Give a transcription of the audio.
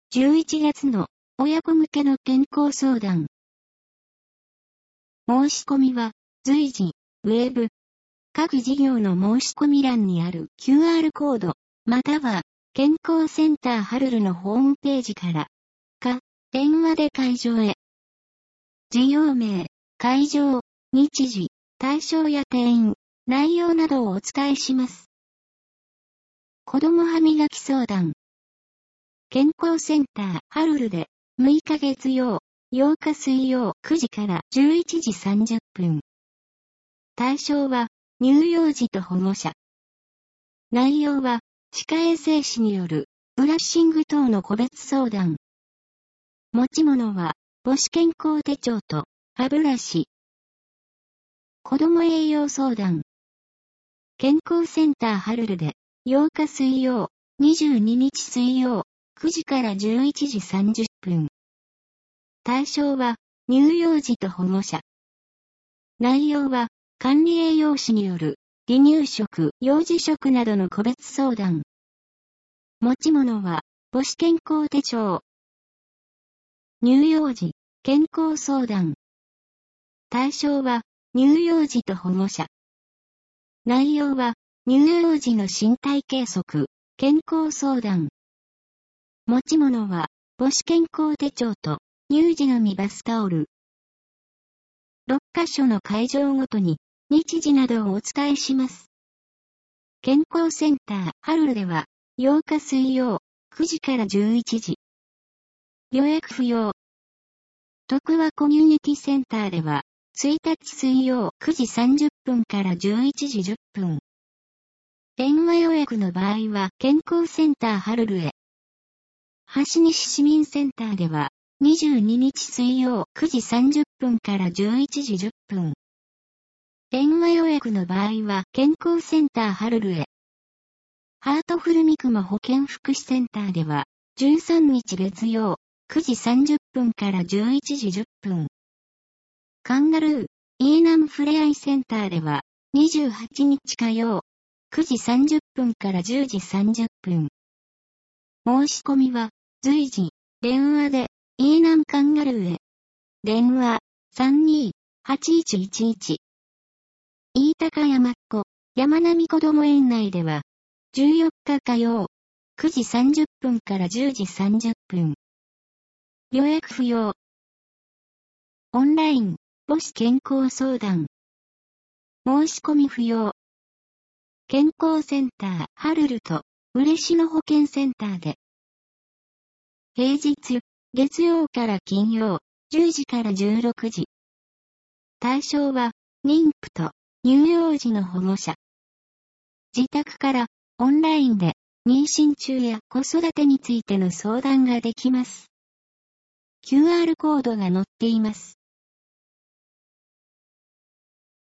11月の親子向けの健康相談。申し込みは随時、ウェブ、各事業の申し込み欄にある QR コード、または健康センターハルルのホームページから、か、電話で会場へ。事業名、会場、日時、対象や定員、内容などをお伝えします。子供歯磨き相談。健康センターハルルで6日月曜、8日水曜9時から11時30分。対象は乳幼児と保護者。内容は歯科衛生士によるブラッシング等の個別相談。持ち物は母子健康手帳と歯ブラシ。子供栄養相談。健康センターハルルで8日水曜、22日水曜9時から11時30分。対象は乳幼児と保護者。内容は管理栄養士による離乳食、幼児食などの個別相談。持ち物は母子健康手帳。乳幼児健康相談。対象は乳幼児と保護者。内容は乳幼児の身体計測、健康相談。持ち物は母子健康手帳と乳児のみバスタオル。6カ所の会場ごとに日時などをお伝えします。健康センターハルルでは8日水曜9時から11時。予約不要。徳和コミュニティセンターでは1日水曜9時30分から11時10分。電話予約の場合は健康センターハルルへ。橋西市民センターでは22日水曜9時30分から11時10分。電話予約の場合は健康センターハルルへ。ハートフル三雲保健福祉センターでは13日月曜9時30分から11時10分。カンガルー、イーナムふれあいセンターでは28日火曜9時30分から10時30分。申し込みは随時、電話で、イーナムカンガルーへ。電話、32-8111。飯高山っ子、山並こども園内では、14日火曜、9時30分から10時30分。予約不要。オンライン、母子健康相談。申し込み不要。健康センター、ハルルと、嬉野保健センターで。平日、月曜から金曜、10時から16時。対象は、妊婦と乳幼児の保護者。自宅からオンラインで妊娠中や子育てについての相談ができます。QR コードが載っています。